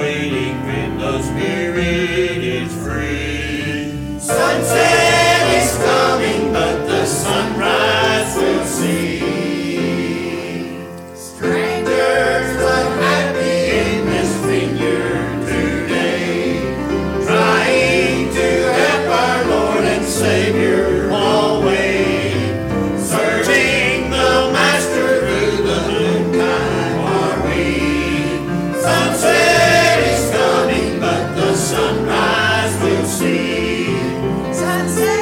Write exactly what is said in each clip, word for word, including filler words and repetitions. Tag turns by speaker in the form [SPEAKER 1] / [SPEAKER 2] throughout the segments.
[SPEAKER 1] waiting when the spirit is free. Sunset is coming, but the sunrise we'll see. Strangers, but happy in this vineyard today, trying to help our Lord and Savior always, serving the Master through the noontime are we. Sunset is coming, but the sunrise we'll see. Sunset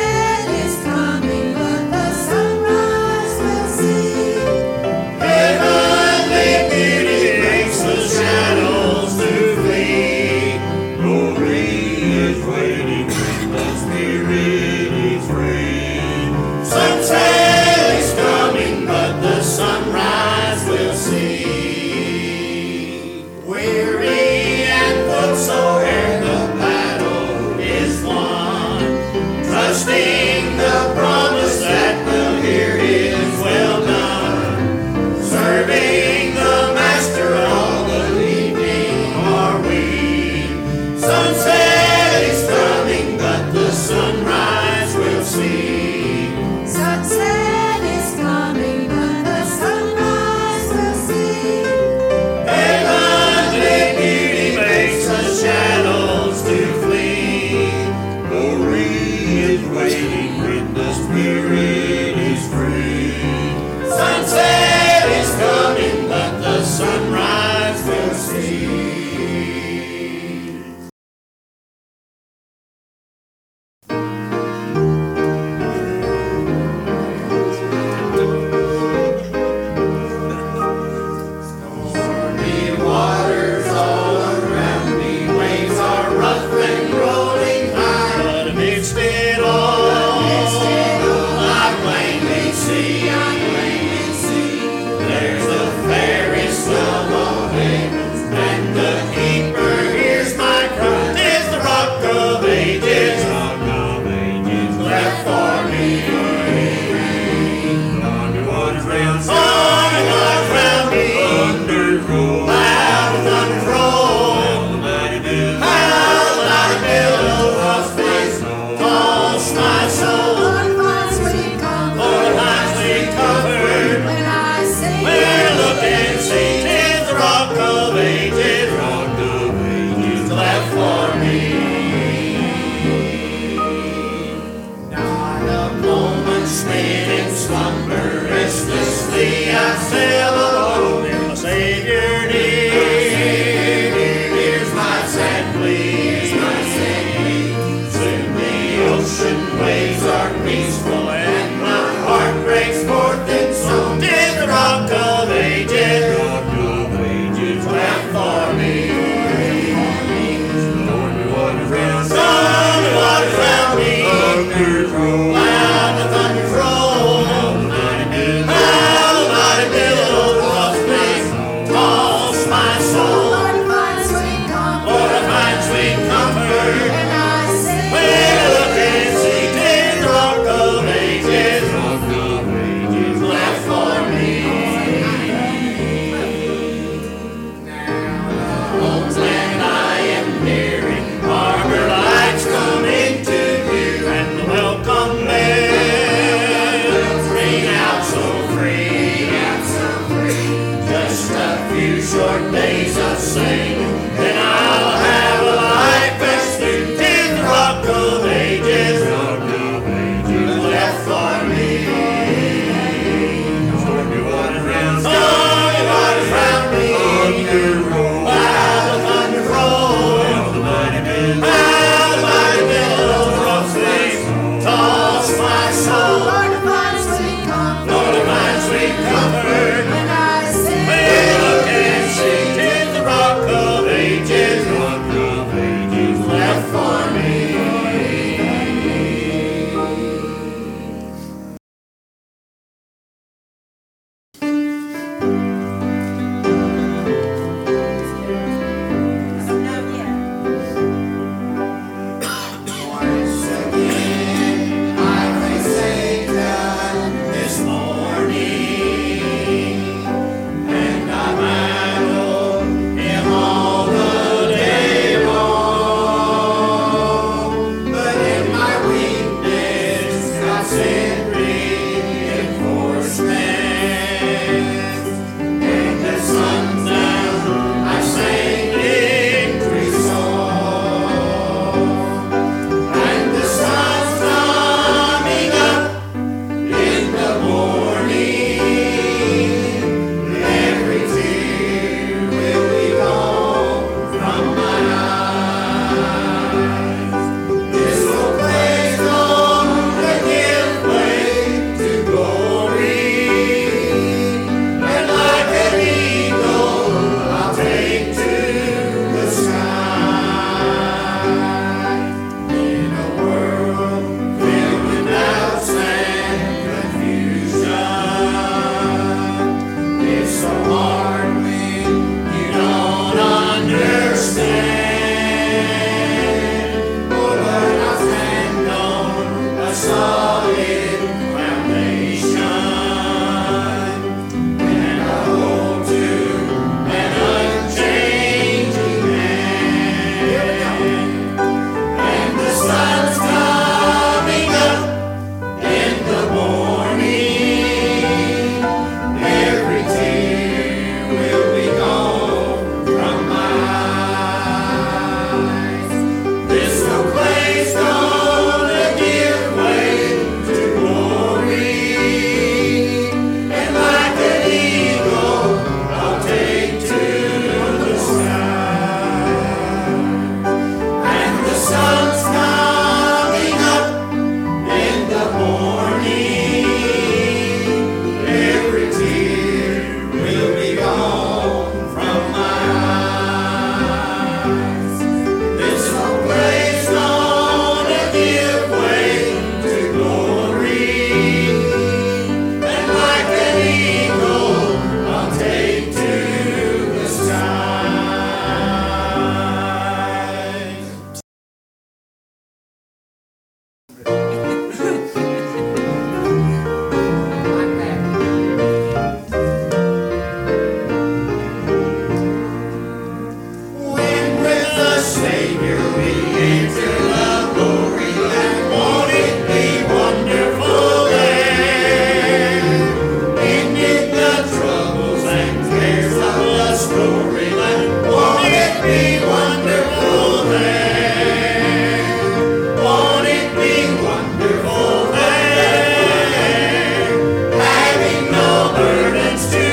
[SPEAKER 1] Savior we enter the glory land. Won't it be wonderful there? Ended the troubles and cares of the storyland. Won't it be wonderful there? Won't it be wonderful there? Having no burdens to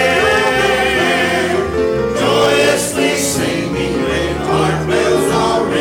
[SPEAKER 1] bear, joyously singing with heart bells all ringing.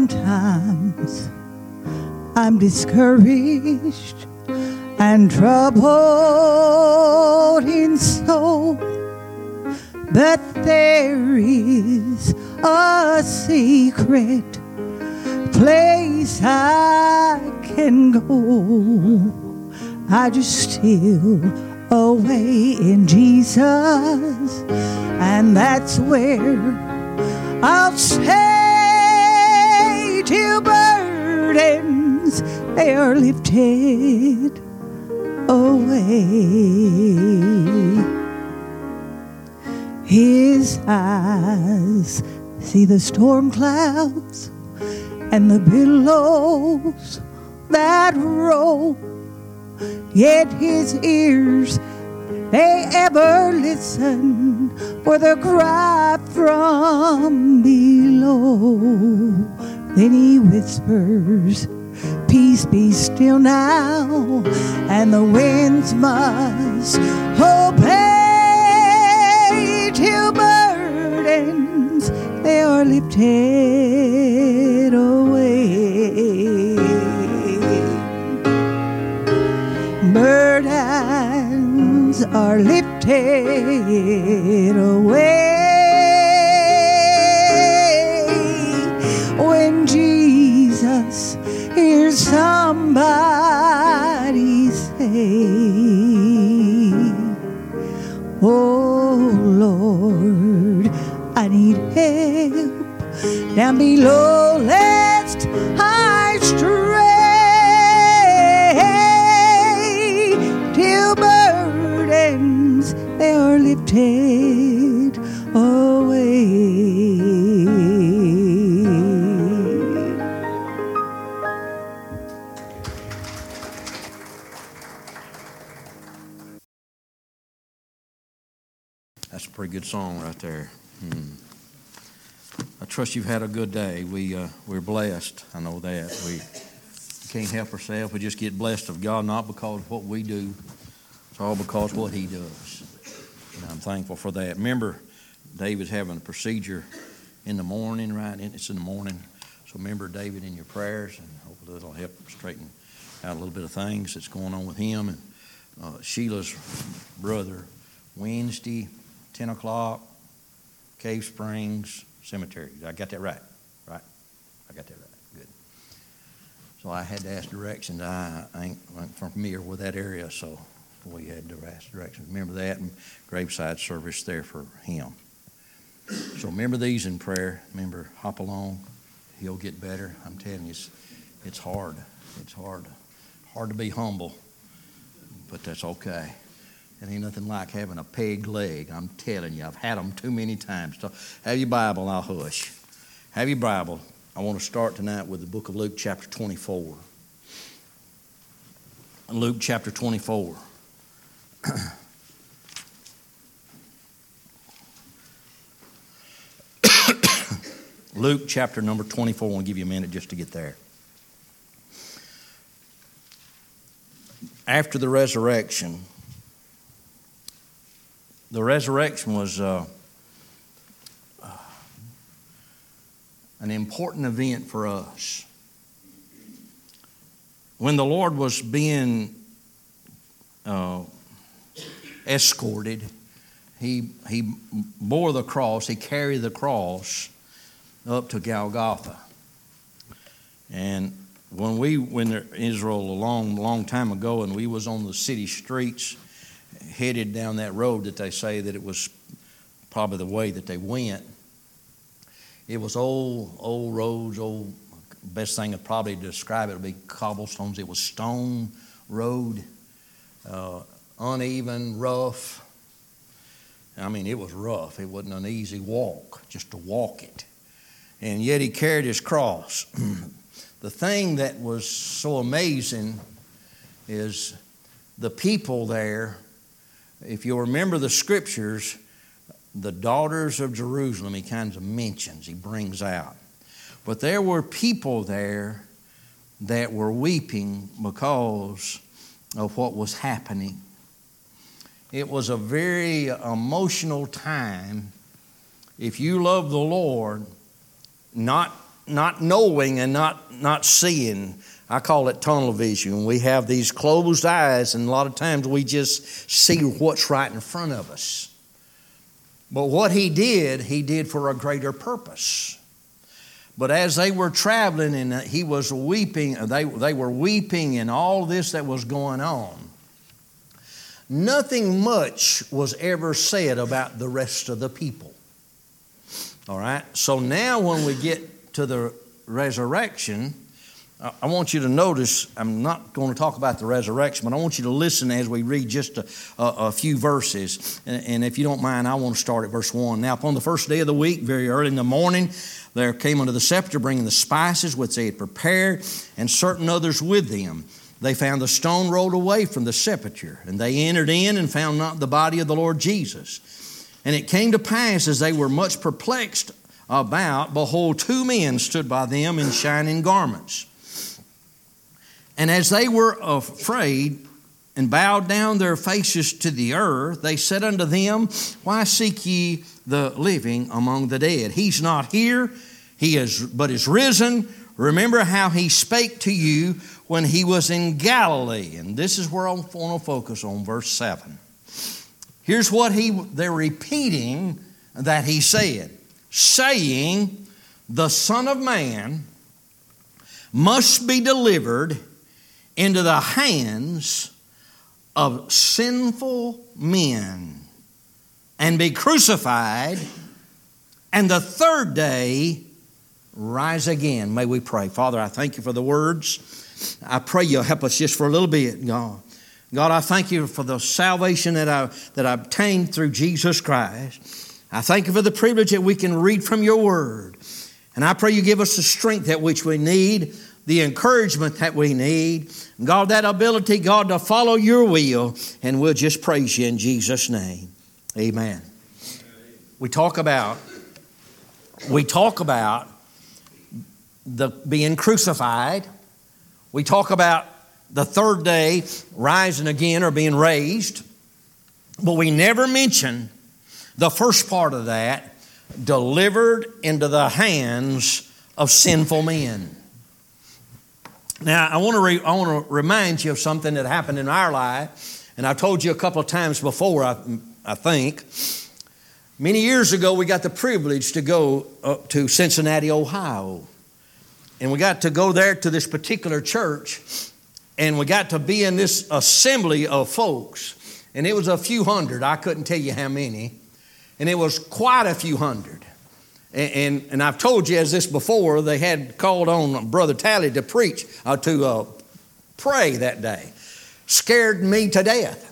[SPEAKER 2] Sometimes I'm discouraged and troubled in soul, but there is a secret place I can go. I just steal away in Jesus, and that's where I'll stay till burdens they are lifted away. His eyes see the storm clouds and the billows that roll, yet his ears, they ever listen for the cry from below. Then he whispers, peace be still now, and the winds must obey till burdens they are lifted away. Burdens are lifted away when Jesus hears somebody say, oh Lord, I need help down below, lest I stray till burdens they are lifted away.
[SPEAKER 3] That's a pretty good song right there. Hmm. I trust you've had a good day. We, uh, we're blessed. I know that. We can't help ourselves. We just get blessed of God, not because of what we do. It's all because of what He does. And I'm thankful for that. Remember, David's having a procedure in the morning, right? It's in the morning. So remember David in your prayers, and hopefully it'll help straighten out a little bit of things that's going on with him. And uh, Sheila's brother, Wednesday, ten o'clock, Cave Springs Cemetery. I got that right, right? I got that right. Good. So I had to ask directions. I, I ain't, ain't familiar with that area, so we had to ask directions. Remember that, and graveside service there for him. So remember these in prayer. Remember, hop along. He'll get better. I'm telling you, it's, it's hard. It's hard. Hard to be humble, but that's okay. It ain't nothing like having a peg leg. I'm telling you, I've had them too many times. So have your Bible, and I'll hush. Have your Bible. I want to start tonight with the book of Luke chapter twenty-four. Luke chapter twenty-four. Luke chapter number twenty-four. I want to give you a minute just to get there. After the resurrection, the resurrection was uh, uh, an important event for us. When the Lord was being uh, escorted, he, he bore the cross, he carried the cross up to Golgotha. And when we went to Israel a long, long time ago, and we was on the city streets, headed down that road that they say that it was probably the way that they went. It was old, old roads, old, best thing to probably describe it would be cobblestones. It was stone road, uh, uneven, rough. I mean, it was rough. It wasn't an easy walk, just to walk it. And yet he carried his cross. The thing that was so amazing is the people there. If you'll remember the scriptures, the daughters of Jerusalem, he kind of mentions, he brings out. But there were people there that were weeping because of what was happening. It was a very emotional time. If you love the Lord, not not knowing and not, not seeing. I call it tunnel vision. We have these closed eyes, and a lot of times we just see what's right in front of us. But what he did, he did for a greater purpose. But as they were traveling and he was weeping, they, they were weeping and all this that was going on, nothing much was ever said about the rest of the people. All right? So now when we get to the resurrection, I want you to notice, I'm not going to talk about the resurrection, but I want you to listen as we read just a, a, a few verses. And, and if you don't mind, I want to start at verse one. Now, upon the first day of the week, very early in the morning, there came unto the sepulchre, bringing the spices which they had prepared, and certain others with them. They found the stone rolled away from the sepulchre, and they entered in and found not the body of the Lord Jesus. And it came to pass, as they were much perplexed about, behold, two men stood by them in shining garments. And as they were afraid and bowed down their faces to the earth, they said unto them, Why seek ye the living among the dead? He's not here, he is but is risen. Remember how he spake to you when he was in Galilee. And this is where I want to focus on, verse seven. Here's what he they're repeating that he said, saying, The Son of Man must be delivered into the hands of sinful men and be crucified, and the third day rise again. May we pray. Father, I thank you for the words. I pray you'll help us just for a little bit, God. God, I thank you for the salvation that I, that I obtained through Jesus Christ. I thank you for the privilege that we can read from your word. And I pray you give us the strength that which we need, the encouragement that we need. God, that ability, God, to follow your will. And we'll just praise you in Jesus' name. Amen. We talk about, we talk about the being crucified. We talk about the third day rising again or being raised. But we never mention the first part of that, delivered into the hands of sinful men. Now, I want to re- I want to remind you of something that happened in our life, and I've told you a couple of times before, I, I think. Many years ago, we got the privilege to go up to Cincinnati, Ohio, and we got to go there to this particular church, and we got to be in this assembly of folks, and it was a few hundred. I couldn't tell you how many, and it was quite a few hundred. And, and, and I've told you as this before, they had called on Brother Talley to preach, uh, to uh, pray that day. Scared me to death.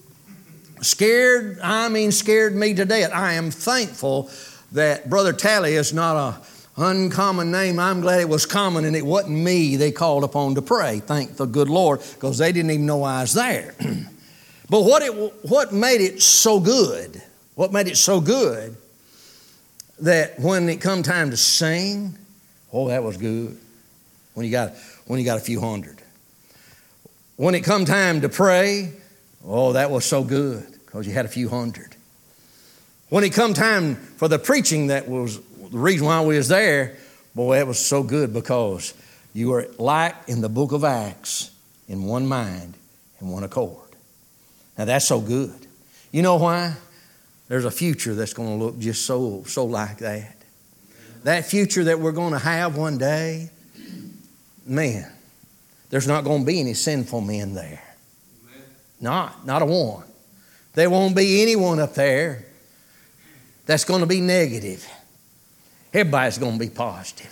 [SPEAKER 3] Scared, I mean scared me to death. I am thankful that Brother Talley is not a uncommon name. I'm glad it was common and it wasn't me they called upon to pray. Thank the good Lord, because they didn't even know I was there. But what it what made it so good, what made it so good, that when it come time to sing, oh, that was good. When you got when you got a few hundred. When it come time to pray, oh, that was so good because you had a few hundred. When it come time for the preaching, that was the reason why we was there. Boy, that was so good because you were like in the book of Acts, in one mind and one accord. Now that's so good. You know why? There's a future that's going to look just so, so like that. That future that we're going to have one day, man, there's not going to be any sinful men there. Not, not a one. There won't be anyone up there that's going to be negative. Everybody's going to be positive.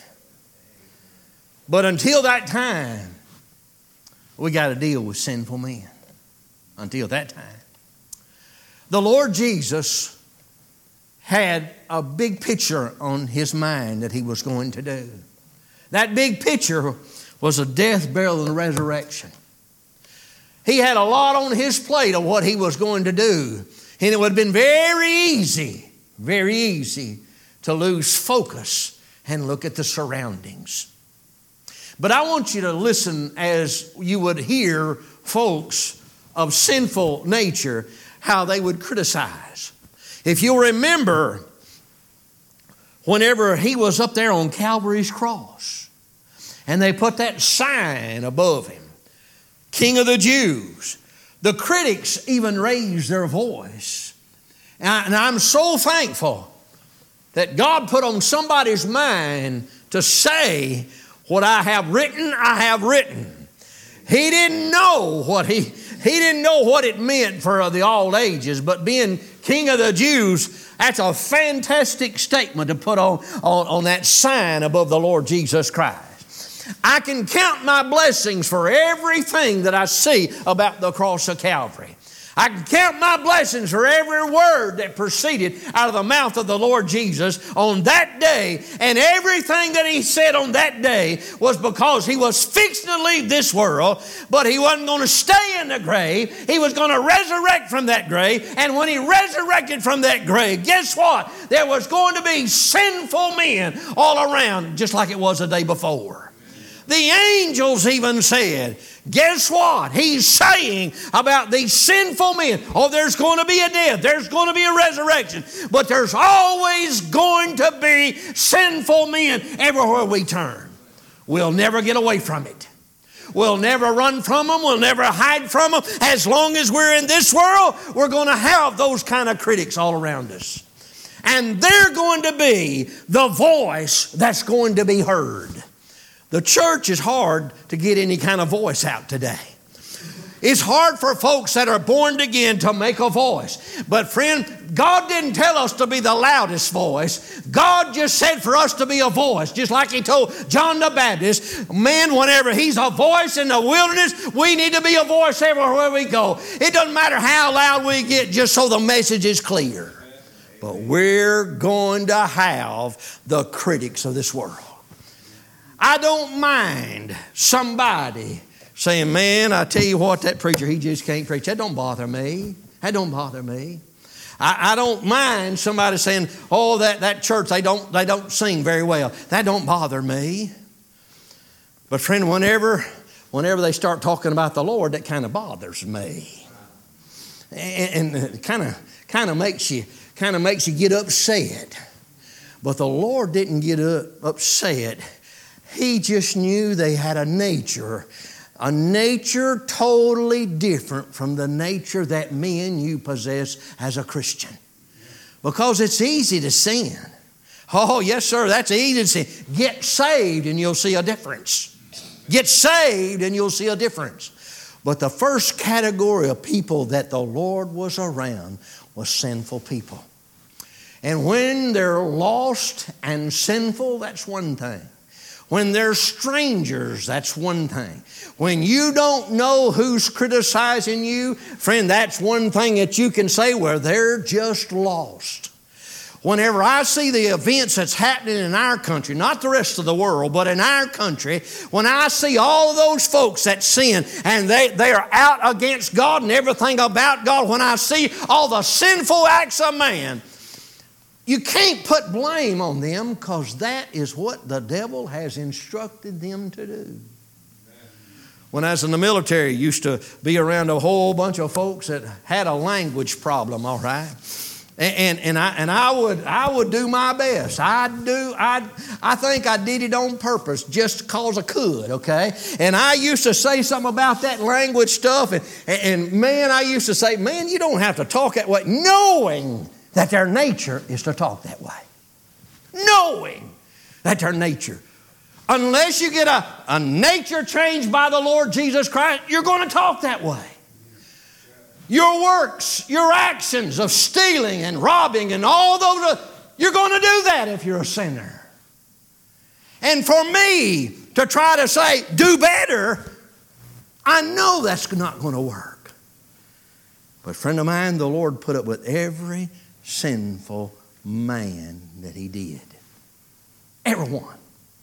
[SPEAKER 3] But until that time, we got to deal with sinful men. Until that time. The Lord Jesus had a big picture on his mind that he was going to do. That big picture was a death, burial, and resurrection. He had a lot on his plate of what he was going to do. And it would have been very easy, very easy to lose focus and look at the surroundings. But I want you to listen as you would hear folks of sinful nature, how they would criticize. If you'll remember, whenever he was up there on Calvary's cross, and they put that sign above him, King of the Jews, the critics even raised their voice. And I'm so thankful that God put on somebody's mind to say, what I have written, I have written. He didn't know what he, he didn't know what it meant for the all ages, but being King of the Jews, that's a fantastic statement to put on, on, on that sign above the Lord Jesus Christ. I can count my blessings for everything that I see about the cross of Calvary. I can count my blessings for every word that proceeded out of the mouth of the Lord Jesus on that day. And everything that he said on that day was because he was fixing to leave this world, but he wasn't going to stay in the grave. He was going to resurrect from that grave. And when he resurrected from that grave, guess what? There was going to be sinful men all around, just like it was the day before. The angels even said, guess what? He's saying about these sinful men, oh, there's going to be a death, there's going to be a resurrection, but there's always going to be sinful men everywhere we turn. We'll never get away from it. We'll never run from them. We'll never hide from them. As long as we're in this world, we're going to have those kind of critics all around us. And they're going to be the voice that's going to be heard. The church is hard to get any kind of voice out today. It's hard for folks that are born again to make a voice. But friend, God didn't tell us to be the loudest voice. God just said for us to be a voice. Just like he told John the Baptist, man, whenever he's a voice in the wilderness, we need to be a voice everywhere we go. It doesn't matter how loud we get, just so the message is clear. But we're going to have the critics of this world. I don't mind somebody saying, man, I tell you what, that preacher, he just can't preach. That don't bother me. That don't bother me. I, I don't mind somebody saying, oh, that, that church, they don't, they don't sing very well. That don't bother me. But friend, whenever, whenever they start talking about the Lord, that kind of bothers me. And, and it kind of, kind of makes you, kind of makes you get upset. But the Lord didn't get up, upset. He just knew they had a nature, a nature totally different from the nature that me and you possess as a Christian. Because it's easy to sin. Oh, yes, sir, that's easy to sin. Get saved and you'll see a difference. Get saved and you'll see a difference. But the first category of people that the Lord was around was sinful people. And when they're lost and sinful, that's one thing. When they're strangers, that's one thing. When you don't know who's criticizing you, friend, that's one thing that you can say where they're just lost. Whenever I see the events that's happening in our country, not the rest of the world, but in our country, when I see all of those folks that sin and they, they are out against God and everything about God, when I see all the sinful acts of man, you can't put blame on them because that is what the devil has instructed them to do. When I was in the military, I used to be around a whole bunch of folks that had a language problem, all right? And, and, and, I, and I, would, I would do my best. I'd do, I'd, I think I did it on purpose just because I could, okay? And I used to say something about that language stuff. And, and man, I used to say, man, you don't have to talk that way, knowing that their nature is to talk that way. Knowing that their nature. Unless you get a, a nature changed by the Lord Jesus Christ, you're going to talk that way. Your works, your actions of stealing and robbing and all those, you're going to do that if you're a sinner. And for me to try to say, do better, I know that's not going to work. But friend of mine, the Lord put up with every sinful man that he did. Everyone.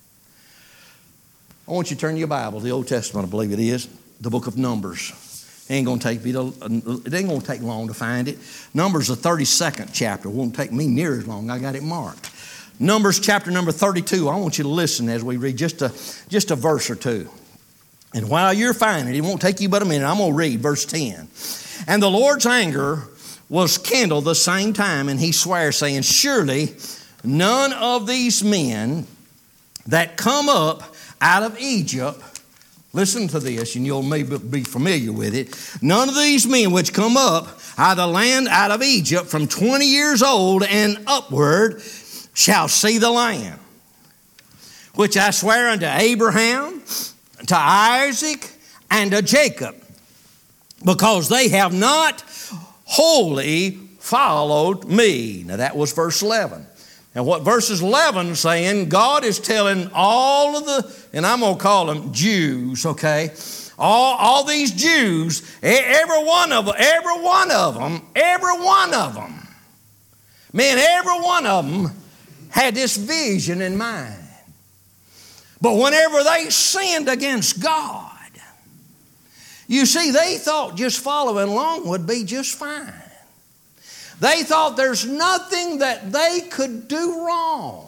[SPEAKER 3] I want you to turn your Bible to the Old Testament, I believe it is, the book of Numbers. It ain't going to take me to, it ain't going to take long to find it. Numbers, the thirty-second chapter. It won't take me near as long. I got it marked. Numbers chapter number thirty-two. I want you to listen as we read just a, just a verse or two. And while you're finding it, it won't take you but a minute. I'm going to read verse ten. And the Lord's anger was kindled the same time, and he swore, saying, surely none of these men that come up out of Egypt, listen to this, and you'll maybe be familiar with it. None of these men which come up out of the land out of Egypt from twenty years old and upward shall see the land, which I swear unto Abraham, to Isaac, and to Jacob, because they have not wholly followed me. Now that was verse eleven. And what verses eleven is saying, God is telling all of the, and I'm going to call them Jews, okay? All, all these Jews, every one of them, every one of them, every one of them, man, every one of them had this vision in mind. But whenever they sinned against God, you see, they thought just following along would be just fine. They thought there's nothing that they could do wrong.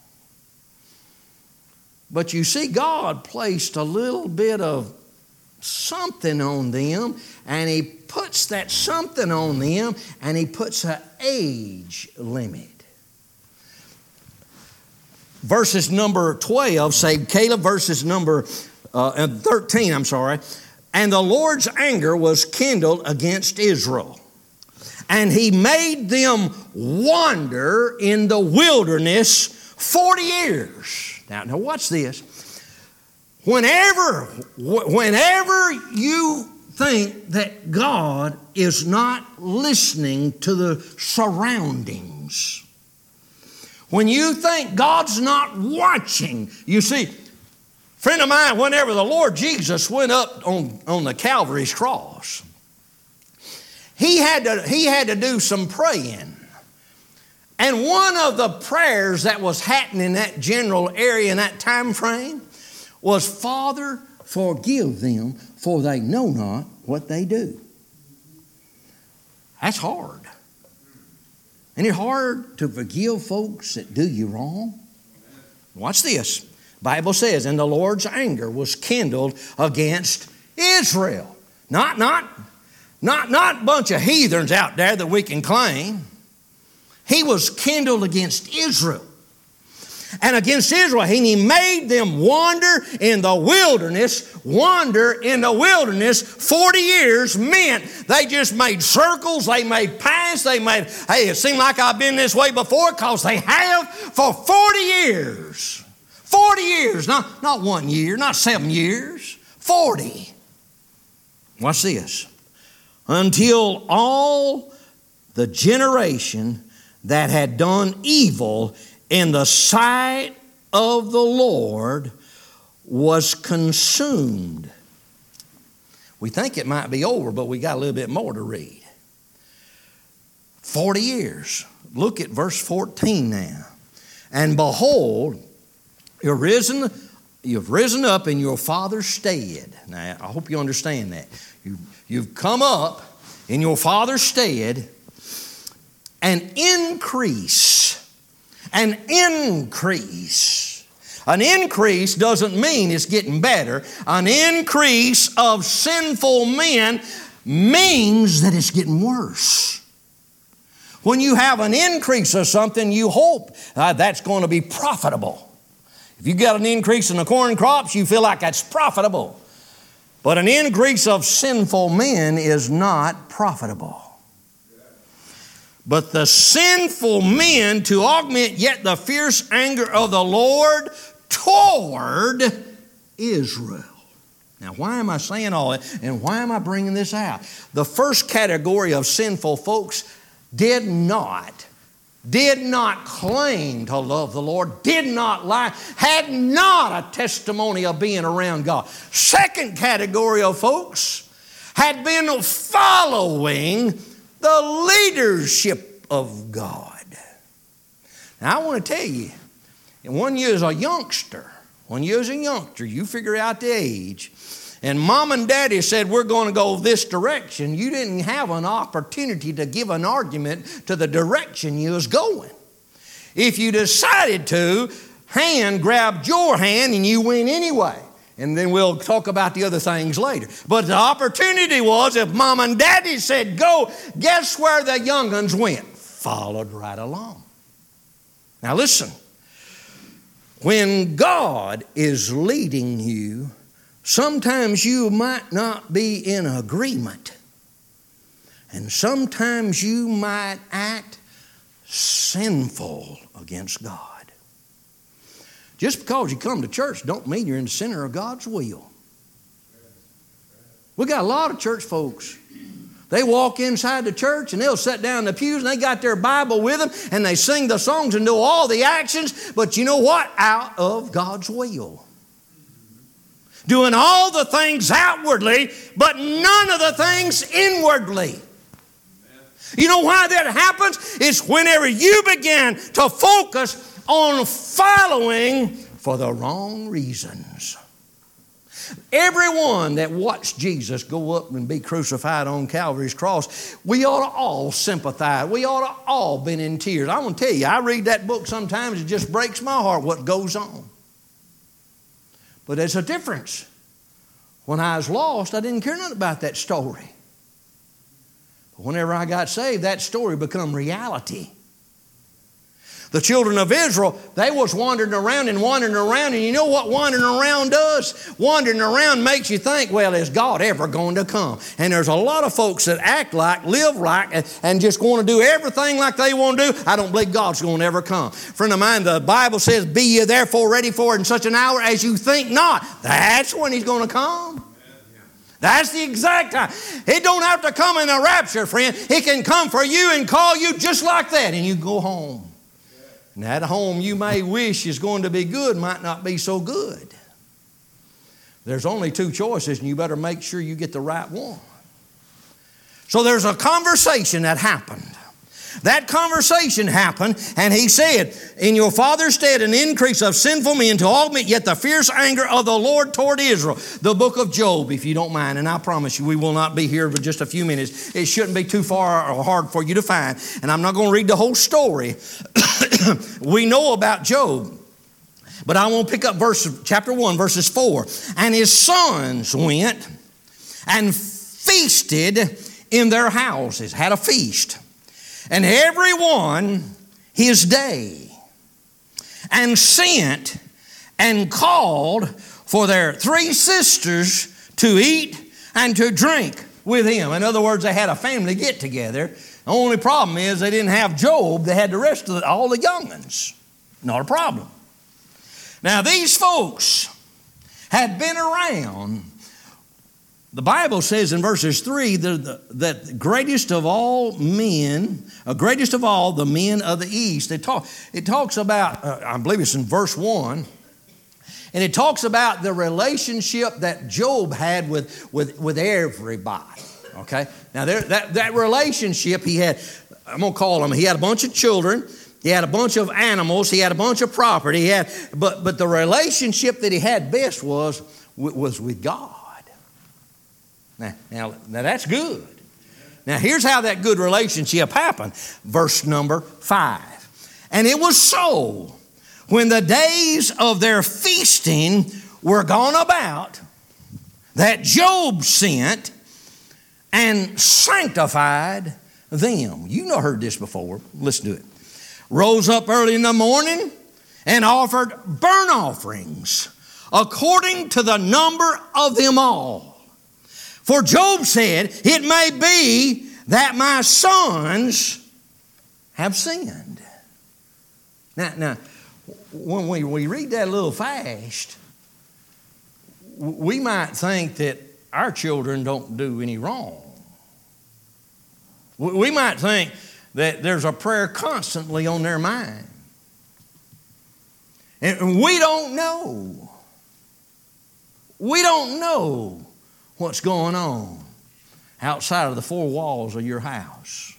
[SPEAKER 3] But you see, God placed a little bit of something on them, and He puts that something on them, and He puts an age limit. Verses number twelve say, Caleb, verses number uh, thirteen, I'm sorry. And the Lord's anger was kindled against Israel, and He made them wander in the wilderness forty years. Now, now watch this. Whenever, whenever you think that God is not listening to the surroundings, when you think God's not watching, you see, friend of mine, whenever the Lord Jesus went up on, on the Calvary's cross, he had to, he had to do some praying. And one of the prayers that was happening in that general area in that time frame was, Father, forgive them, for they know not what they do. That's hard. Ain't it hard to forgive folks that do you wrong? Watch this. Bible says, and the Lord's anger was kindled against Israel. Not, not, not, not a bunch of heathens out there that we can claim. He was kindled against Israel. And against Israel, and He made them wander in the wilderness, wander in the wilderness forty years meant they just made circles, they made paths, they made, hey, it seemed like I've been this way before, because they have for forty years. forty years, not, not one year, not seven years, forty. Watch this. Until all the generation that had done evil in the sight of the Lord was consumed. We think it might be over, but we got a little bit more to read. Forty years. Look at verse fourteen now. And behold, you're risen, you've risen up in your father's stead. Now, I hope you understand that. You, you've come up in your father's stead, an increase. An increase. An increase doesn't mean it's getting better. An increase of sinful men means that it's getting worse. When you have an increase of something, you hope uh, that's going to be profitable. If you got an increase in the corn crops, you feel like that's profitable. But an increase of sinful men is not profitable. But the sinful men, to augment yet the fierce anger of the Lord toward Israel. Now, why am I saying all that? And why am I bringing this out? The first category of sinful folks did not, did not claim to love the Lord, did not lie, had not a testimony of being around God. Second category of folks had been following the leadership of God. Now, I want to tell you, when you as a youngster, when you as a youngster, you figure out the age, and mom and daddy said, we're going to go this direction, you didn't have an opportunity to give an argument to the direction you was going. If you decided to, hand grabbed your hand and you went anyway. And then we'll talk about the other things later. But the opportunity was, if mom and daddy said go, guess where the young uns went? Followed right along.
[SPEAKER 4] Now listen, when God is leading you, sometimes you might not be in agreement. And sometimes you might act sinful against God. Just because you come to church don't mean you're in the center of God's will. We got a lot of church folks. They walk inside the church and they'll sit down in the pews and they got their Bible with them and they sing the songs and do all the actions, but you know what? Out of God's will. Doing all the things outwardly, but none of the things inwardly. You know why that happens? It's whenever you begin to focus on following for the wrong reasons. Everyone that watched Jesus go up and be crucified on Calvary's cross, we ought to all sympathize. We ought to all been in tears. I want to tell you, I read that book sometimes, it just breaks my heart what goes on. But there's a difference. When I was lost, I didn't care nothing about that story. But whenever I got saved, that story become reality. The children of Israel, they was wandering around and wandering around, and you know what wandering around does? Wandering around makes you think, well, is God ever going to come? And there's a lot of folks that act like, live like, and, and just want to do everything like they want to do. I don't believe God's going to ever come. Friend of mine, the Bible says, be ye therefore ready for it in such an hour as you think not. That's when He's going to come. That's the exact time. It don't have to come in a rapture, friend. It can come for you and call you just like that, and you go home. And that home you may wish is going to be good might not be so good. There's only two choices, and you better make sure you get the right one. So there's a conversation that happened. That conversation happened, and he said, in your father's stead an increase of sinful men to augment yet the fierce anger of the Lord toward Israel. The book of Job, if you don't mind, and I promise you we will not be here for just a few minutes. It shouldn't be too far or hard for you to find, and I'm not going to read the whole story. We know about Job. But I want to pick up verse, chapter one, verses four. And his sons went and feasted in their houses, had a feast. And every one his day, and sent and called for their three sisters to eat and to drink with him. In other words, they had a family get together. The only problem is they didn't have Job. They had the rest of the, all the young ones. Not a problem. Now these folks had been around. The Bible says in verses three that the greatest of all men, uh, greatest of all the men of the East. It, talk, it talks about, uh, I believe it's in verse one, and it talks about the relationship that Job had with, with, with everybody. Okay? Now there, that, that relationship he had, I'm going to call him, he had a bunch of children, he had a bunch of animals, he had a bunch of property, he had, but, but the relationship that he had best was, was with God. Now, now, now that's good. Now here's how that good relationship happened. Verse number five. And it was so, when the days of their feasting were gone about, that Job sent and sanctified them. You've not heard this before. Listen to it. Rose up early in the morning and offered burnt offerings according to the number of them all. For Job said, it may be that my sons have sinned. Now, now when we, we read that a little fast, we might think that our children don't do any wrong. We might think that there's a prayer constantly on their mind. And we don't know. We don't know what's going on outside of the four walls of your house.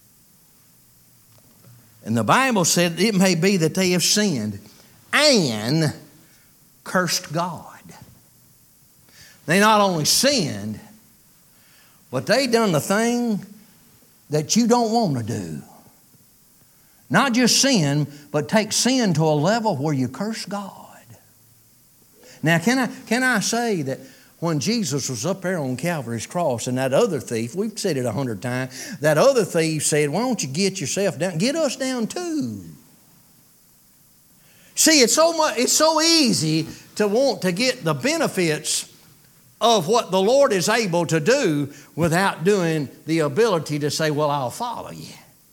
[SPEAKER 4] And the Bible said it may be that they have sinned and cursed God. They not only sinned, but they done the thing that you don't want to do. Not just sin, but take sin to a level where you curse God. Now, can I, can I say that when Jesus was up there on Calvary's cross and that other thief, we've said it a hundred times, that other thief said, why don't you get yourself down? Get us down too. See, it's so much, it's so easy to want to get the benefits of what the Lord is able to do without doing the ability to say, well, I'll follow you.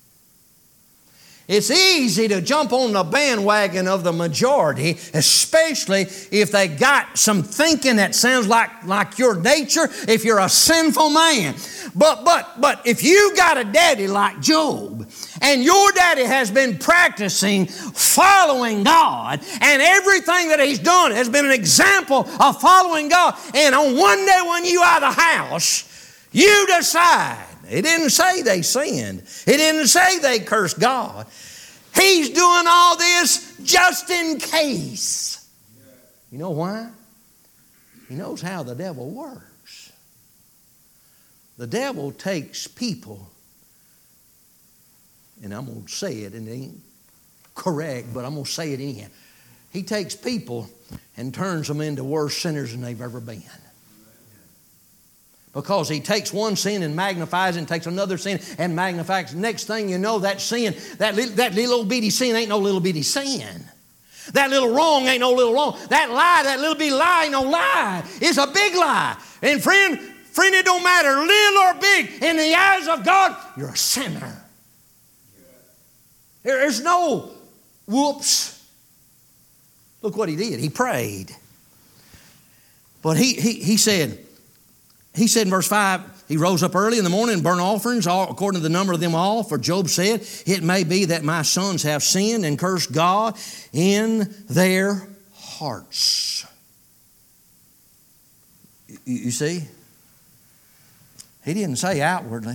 [SPEAKER 4] It's easy to jump on the bandwagon of the majority, especially if they got some thinking that sounds like, like your nature, if you're a sinful man. But, but, but if you got a daddy like Job, and your daddy has been practicing following God, and everything that he's done has been an example of following God, and on one day when you out of the house, you decide, it didn't say they sinned. It didn't say they cursed God. He's doing all this just in case. You know why? He knows how the devil works. The devil takes people, and I'm going to say it, and it ain't correct, but I'm going to say it anyhow. He takes people and turns them into worse sinners than they've ever been. Because he takes one sin and magnifies it, and takes another sin and magnifies it. Next thing you know, that sin, that little, that little bitty sin ain't no little bitty sin. That little wrong ain't no little wrong. That lie, that little bitty lie ain't no lie. It's a big lie. And friend, friend, it don't matter, little or big, in the eyes of God, you're a sinner. There's no whoops. Look what he did. He prayed. But he, he, he said, He said in verse five, he rose up early in the morning and burnt offerings all, according to the number of them all. For Job said, it may be that my sons have sinned and cursed God in their hearts. You, you see? He didn't say outwardly.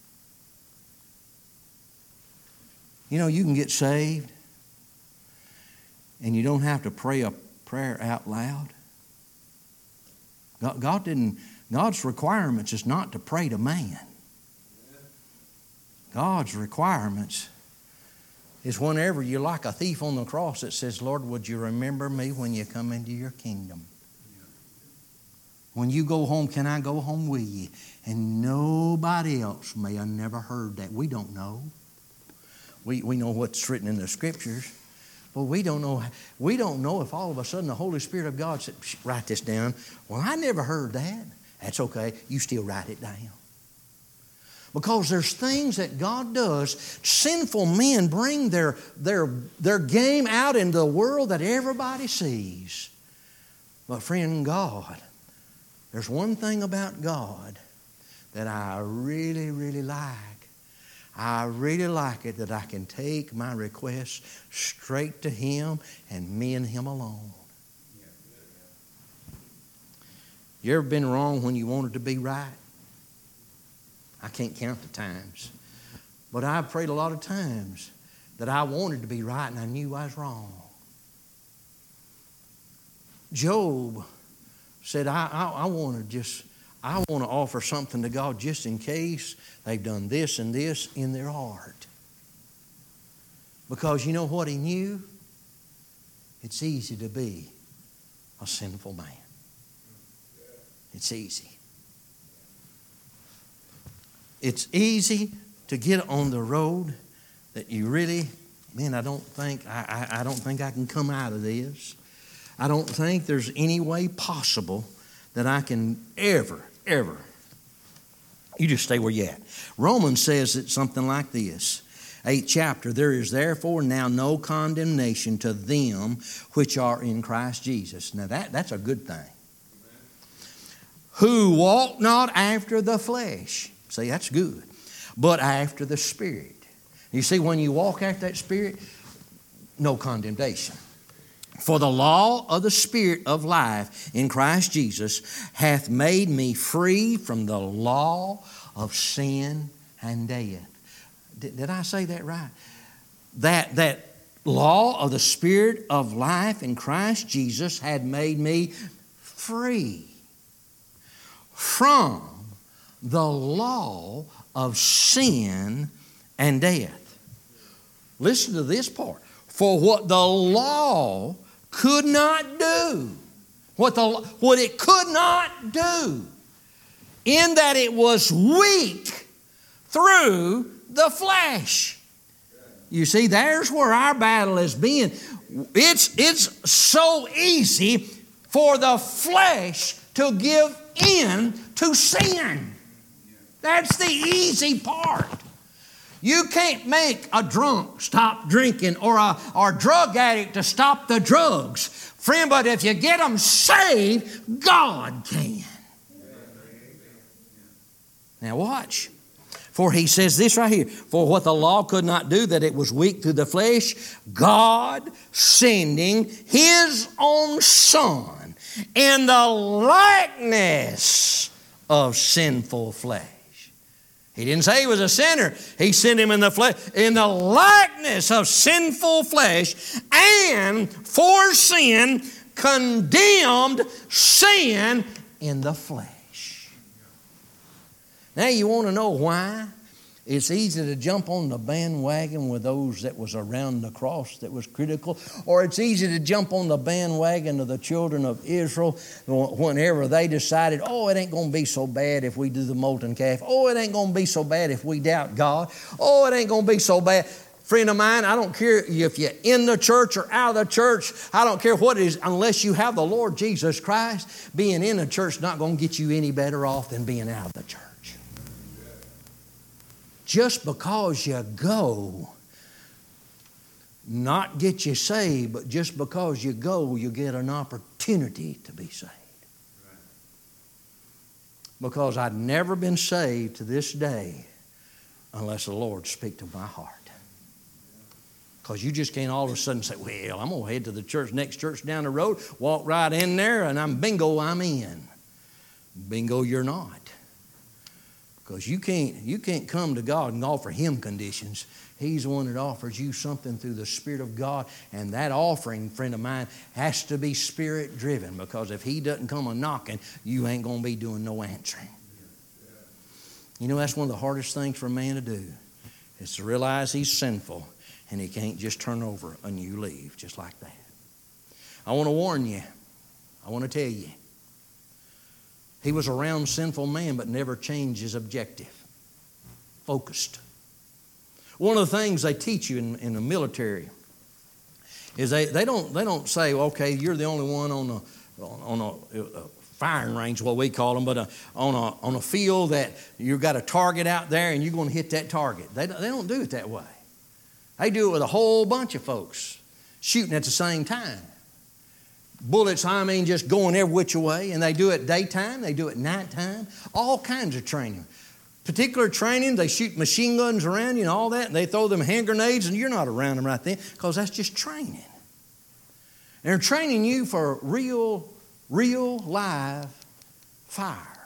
[SPEAKER 4] You know, you can get saved and you don't have to pray a prayer out loud. God, God didn't... God's requirements is not to pray to man. God's requirements is whenever you're like a thief on the cross that says, Lord, would you remember me when you come into your kingdom? When you go home, can I go home with you? And nobody else may have never heard that. We don't know. We, we know what's written in the Scriptures. But we don't know, we don't know if all of a sudden the Holy Spirit of God said, write this down. Well, I never heard that. That's okay. You still write it down. Because there's things that God does. Sinful men bring their, their, their game out into the world that everybody sees. But friend, God, there's one thing about God that I really, really like. I really like it that I can take my requests straight to Him and me and Him alone. You ever been wrong when you wanted to be right? I can't count the times. But I've prayed a lot of times that I wanted to be right and I knew I was wrong. Job said, I, I, I want to just, I want to offer something to God just in case they've done this and this in their heart. Because you know what he knew? It's easy to be a sinful man. It's easy. It's easy to get on the road that you really, man, I don't think I, I, I don't think I can come out of this. I don't think there's any way possible that I can ever, ever. You just stay where you're at. Romans says it something like this. Eighth chapter, there is therefore now no condemnation to them which are in Christ Jesus. Now that, that's a good thing. Who walk not after the flesh. See, that's good. But after the Spirit. You see, when you walk after that Spirit, no condemnation. For the law of the Spirit of life in Christ Jesus hath made me free from the law of sin and death. Did, did I say that right? That, that law of the Spirit of life in Christ Jesus had made me free from the law of sin and death. Listen to this part. For what the law could not do, what, the, what it could not do, in that it was weak through the flesh. You see, there's where our battle has been. It's, it's so easy for the flesh to give in to sin. That's the easy part. You can't make a drunk stop drinking or a or drug addict to stop the drugs. Friend, but if you get them saved, God can. Now watch. For he says this right here. For what the law could not do, that it was weak through the flesh, God sending His own Son in the likeness of sinful flesh. He didn't say He was a sinner. He sent Him in the flesh, in the likeness of sinful flesh, and for sin condemned sin in the flesh. Now you want to know why? It's easy to jump on the bandwagon with those that was around the cross that was critical, or it's easy to jump on the bandwagon of the children of Israel whenever they decided, oh, it ain't going to be so bad if we do the molten calf. Oh, it ain't going to be so bad if we doubt God. Oh, it ain't going to be so bad. Friend of mine, I don't care if you're in the church or out of the church. I don't care what it is, unless you have the Lord Jesus Christ. Being in the church is not going to get you any better off than being out of the church. Just because you go, not get you saved, but just because you go, you get an opportunity to be saved. Because I'd never been saved to this day unless the Lord speak to my heart. Because you just can't all of a sudden say, well, I'm going to head to the church, next church down the road, walk right in there, and I'm bingo, I'm in. Bingo, you're not. Because you can't, you can't come to God and offer Him conditions. He's the one that offers you something through the Spirit of God. And that offering, friend of mine, has to be Spirit-driven. Because if He doesn't come a knocking, you ain't going to be doing no answering. You know, that's one of the hardest things for a man to do. Is to realize he's sinful. And he can't just turn over a new leaf just like that. I want to warn you. I want to tell you. He was around sinful man, but never changed his objective. Focused. One of the things they teach you in, in the military is they, they don't they don't say, okay, you're the only one on a on a, a firing range, what we call them, but a, on a on a field that you've got a target out there and you're going to hit that target. They they don't do it that way. They do it with a whole bunch of folks shooting at the same time. Bullets, I mean, just going every which way. And they do it daytime. They do it nighttime. All kinds of training. Particular training, they shoot machine guns around you and all that. And they throw them hand grenades and you're not around them right then because that's just training. And they're training you for real, real live fire.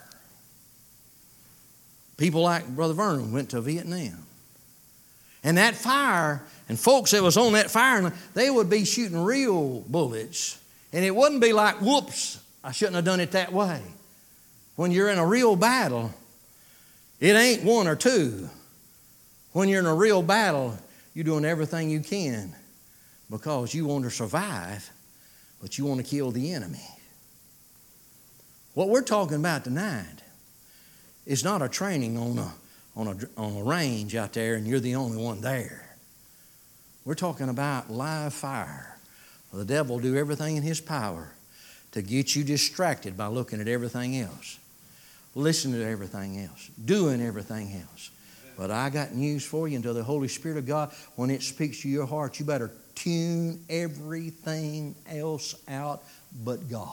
[SPEAKER 4] People like Brother Vernon went to Vietnam. And that fire, and folks that was on that fire, they would be shooting real bullets. And it wouldn't be like, whoops, I shouldn't have done it that way. When you're in a real battle, it ain't one or two. When you're in a real battle, you're doing everything you can because you want to survive, but you want to kill the enemy. What we're talking about tonight is not a training on a, on a, on a range out there and you're the only one there. We're talking about live fire. The devil will do everything in his power to get you distracted by looking at everything else, listening to everything else, doing everything else. But I got news for you. Until the Holy Spirit of God, when it speaks to your heart, you better tune everything else out but God.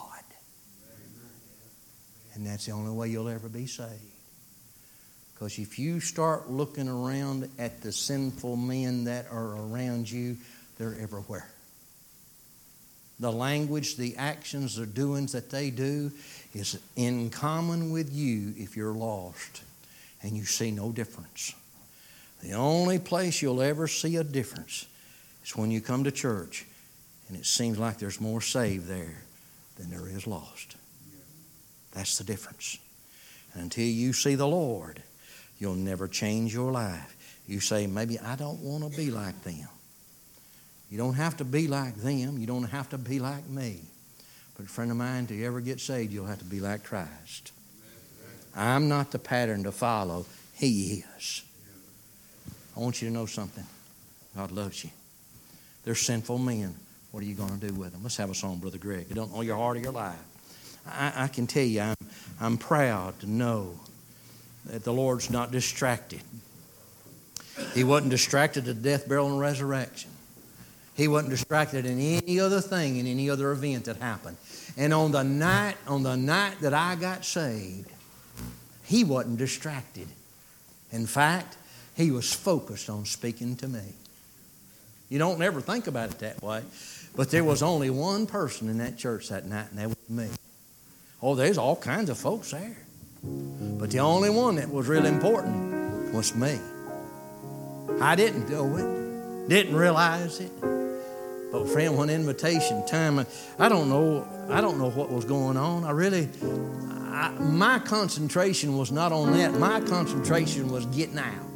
[SPEAKER 4] And that's the only way you'll ever be saved. Because if you start looking around at the sinful men that are around you, they're everywhere. The language, the actions, the doings that they do is in common with you if you're lost and you see no difference. The only place you'll ever see a difference is when you come to church and it seems like there's more saved there than there is lost. That's the difference. And until you see the Lord, you'll never change your life. You say, maybe I don't want to be like them. You don't have to be like them. You don't have to be like me. But a friend of mine, till you ever get saved, you'll have to be like Christ. I'm not the pattern to follow. He is. I want you to know something. God loves you. They're sinful men what are you going to do with them? Let's have a song, Brother Greg. You don't know your heart or your life. I, I can tell you, I'm, I'm proud to know that the Lord's not distracted. He wasn't distracted at death, burial, and resurrection. He wasn't distracted in any other thing, in any other event that happened. And on the night, on the night that I got saved, He wasn't distracted. In fact, He was focused on speaking to me. You don't never think about it that way. But there was only one person in that church that night, and that was me. Oh, there's all kinds of folks there. But the only one that was really important was me. I didn't know it, didn't realize it. But friend, when invitation time, I don't know, I don't know what was going on. I really, I, my concentration was not on that. My concentration was getting out.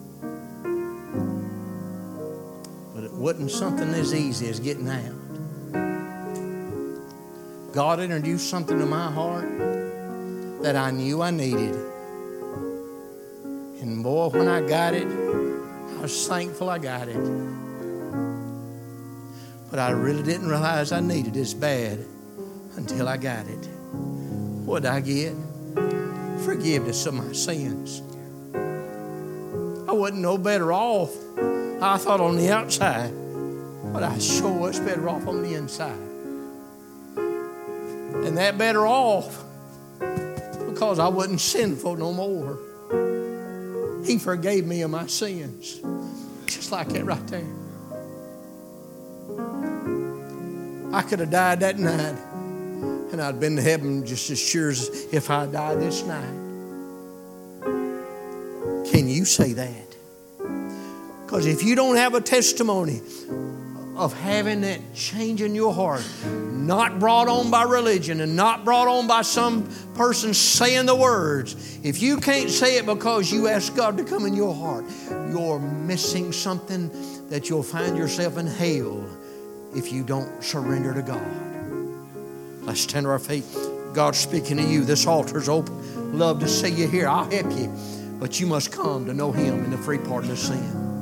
[SPEAKER 4] But it wasn't something as easy as getting out. God introduced something to my heart that I knew I needed. And boy, when I got it, I was thankful I got it. But I really didn't realize I needed it as bad until I got it. What did I get? Forgiveness of my sins. I wasn't no better off, I thought, on the outside, but I sure was better off on the inside. And that better off because I wasn't sinful no more. He forgave me of my sins. Just like that right there. I could have died that night and I'd been to heaven just as sure as if I died this night. Can you say that? Because if you don't have a testimony of having that change in your heart, not brought on by religion and not brought on by some person saying the words, if you can't say it because you ask God to come in your heart, you're missing something that you'll find yourself in hell if you don't surrender to God. Let's stand to our feet. God's speaking to you. This altar's open. Love to see you here. I'll help you. But you must come to know Him in the free pardon of sin.